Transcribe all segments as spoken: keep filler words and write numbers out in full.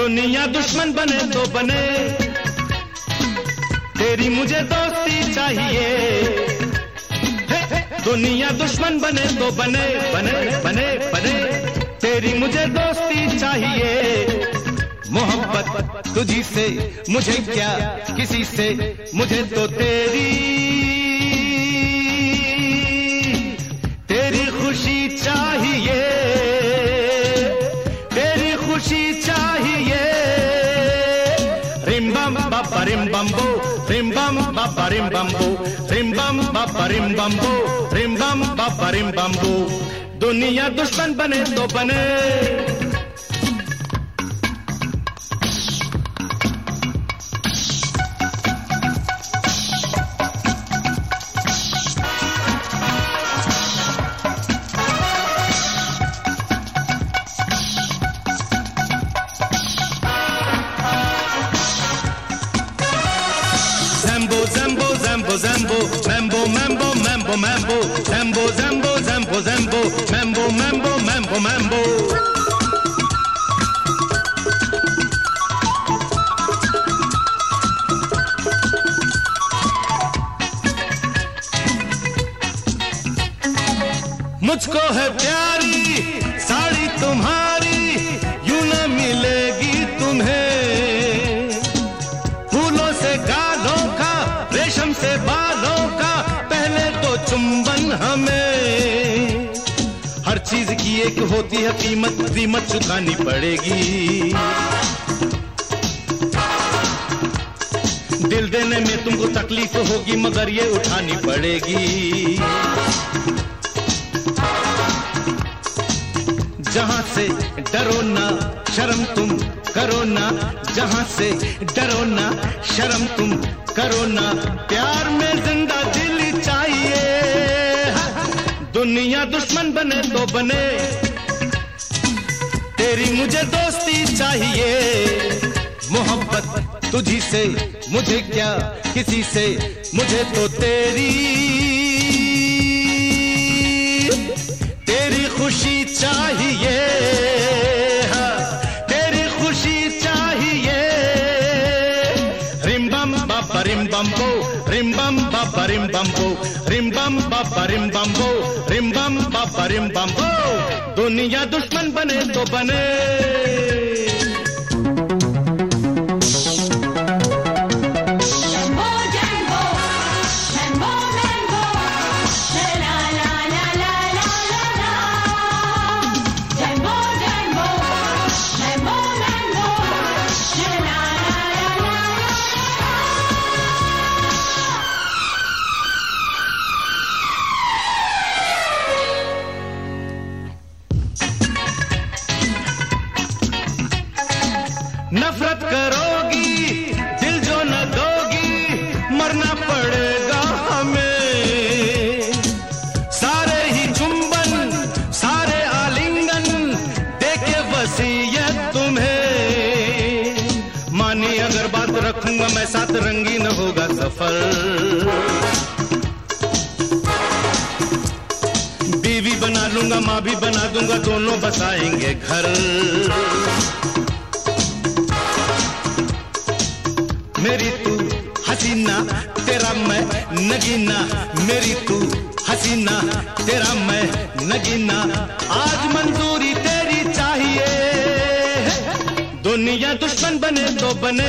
दुनिया दुश्मन बने तो बने, तेरी मुझे दोस्ती चाहिए। दुनिया दुश्मन बने तो बने बने बने बने, तेरी मुझे दोस्ती चाहिए। मोहब्बत तुझी से मुझे क्या किसी से, मुझे तो तेरी तेरी खुशी चाहिए, तेरी खुशी चाहिए। रिम बम बाबा रिम बम्बो, रिम बम बाबा रिम बम्बो, रिम बम बाबा रिम बम्बो, रिम बम बाबा रिम बम्बो। दुनिया दुश्मन बने तो बने, Zambo, zambo, zambo, mambo, mambo, mambo, mambo, zambo, zambo, zambo, zambo, mambo, mambo, mambo, mambo. मुझको है प्यारी साड़ी तुम्हारी, यूं न मिलेगी तुम्हें। फूलों से गालों का, रेशम से बालों का, पहले तो चुंबन हमें। हर चीज की एक होती है कीमत, कीमत चुकानी पड़ेगी। दिल देने में तुमको तकलीफ होगी, मगर ये उठानी पड़ेगी। जहां से डरो ना शर्म तुम करो ना, जहां से डरो ना शर्म तुम करो ना, प्यार में जिंदा दिल चाहिए। दुनिया दुश्मन बने तो बने, तेरी मुझे दोस्ती चाहिए। मोहब्बत तुझी से मुझे क्या किसी से, मुझे तो तेरी तेरी खुशी चाहिए, तेरी खुशी चाहिए। रिम बम बाबा रिम बम्बो, रिम बम बाबा रिम बम्बो, रिम बम बाबा रिम बम्बो, रिम बम बाबा रिम बम्बो। दुनिया दुश्मन बने तो बने, नफरत करोगी दिल जो न दोगी, मरना पड़ेगा हमें। सारे ही चुंबन सारे आलिंगन देके वसीयत तुम्हें। मानी अगर बात रखूंगा मैं साथ, रंगीन होगा सफर। बीवी बना लूंगा माँ भी बना दूंगा, दोनों बसाएंगे घर। मेरी तू हसीना तेरा मैं नगीना, मेरी तू हसीना तेरा मैं नगीना, आज मंजूरी तेरी चाहिए। दुनिया दुश्मन बने तो बने,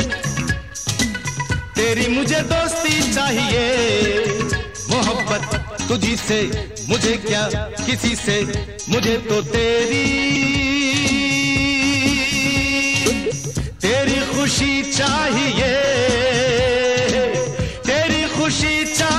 तेरी मुझे दोस्ती चाहिए। मोहब्बत तुझी से मुझे क्या किसी से, मुझे तो तेरी तेरी खुशी चाहिए, तेरी खुशी चाहिए।